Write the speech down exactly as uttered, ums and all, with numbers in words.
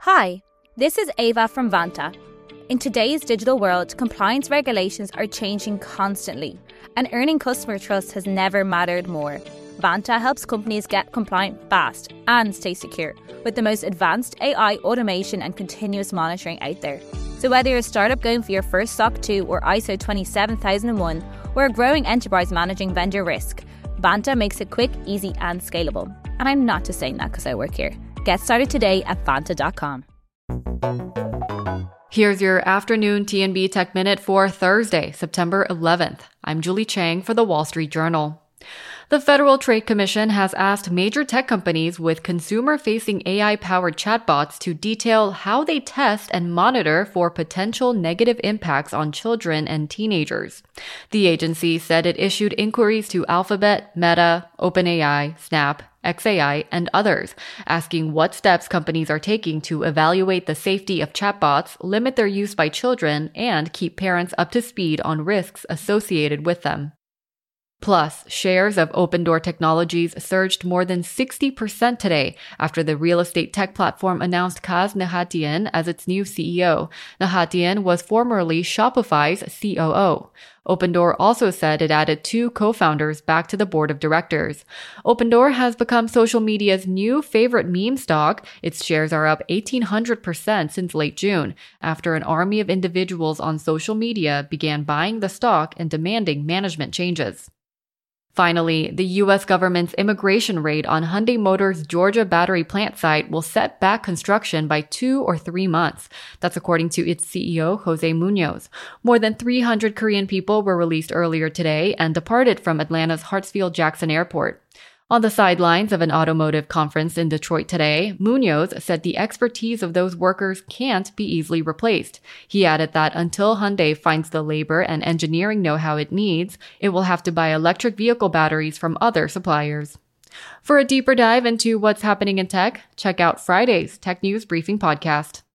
Hi, this is Ava from Vanta. In today's digital world, compliance regulations are changing constantly, and earning customer trust has never mattered more. Vanta helps companies get compliant fast and stay secure with the most advanced A I automation and continuous monitoring out there. So whether you're a startup going for your first S O C two or I S O twenty-seven thousand one, or a growing enterprise managing vendor risk, Vanta makes it quick, easy and scalable. And I'm not just saying that because I work here. Get started today at vanta dot com. Here's your afternoon T N B Tech Minute for Thursday, September eleventh. I'm Julie Chang for The Wall Street Journal. The Federal Trade Commission has asked major tech companies with consumer-facing A I-powered chatbots to detail how they test and monitor for potential negative impacts on children and teenagers. The agency said it issued inquiries to Alphabet, Meta, OpenAI, Snap, X A I, and others, asking what steps companies are taking to evaluate the safety of chatbots, limit their use by children, and keep parents up to speed on risks associated with them. Plus, shares of Opendoor Technologies surged more than sixty percent today after the real estate tech platform announced Kaz Nehatian as its new C E O. Nehatian was formerly Shopify's C O O. Opendoor also said it added two co-founders back to the board of directors. Opendoor has become social media's new favorite meme stock. Its shares are up eighteen hundred percent since late June, after an army of individuals on social media began buying the stock and demanding management changes. Finally, the U S government's immigration raid on Hyundai Motors' Georgia battery plant site will set back construction by two or three months. That's according to its C E O, Jose Munoz. More than three hundred Korean people were released earlier today and departed from Atlanta's Hartsfield-Jackson Airport. On the sidelines of an automotive conference in Detroit today, Munoz said the expertise of those workers can't be easily replaced. He added that until Hyundai finds the labor and engineering know-how it needs, it will have to buy electric vehicle batteries from other suppliers. For a deeper dive into what's happening in tech, check out Friday's Tech News Briefing podcast.